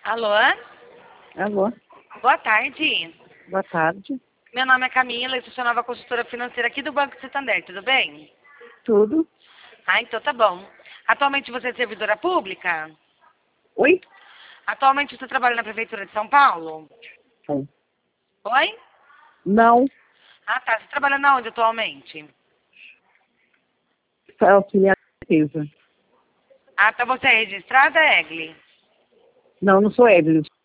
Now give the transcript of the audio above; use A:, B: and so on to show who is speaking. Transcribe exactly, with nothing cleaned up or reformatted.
A: Alô?
B: Alô,
A: Boa tarde.
B: boa tarde.
A: Meu nome é Camila, eu sou sua nova consultora financeira aqui do Banco Santander, tudo bem?
B: Tudo?
A: Ah, então tá bom. Atualmente você é servidora pública?
B: Oi?
A: Atualmente você trabalha na Prefeitura de São Paulo?
B: Sim.
A: Oi?
B: Não,
A: Ah, tá. Você trabalha na onde atualmente?
B: foi auxiliar de limpeza.
A: Ah, tá. Você é registrada, Egli?
B: Não, não sou Evelyn.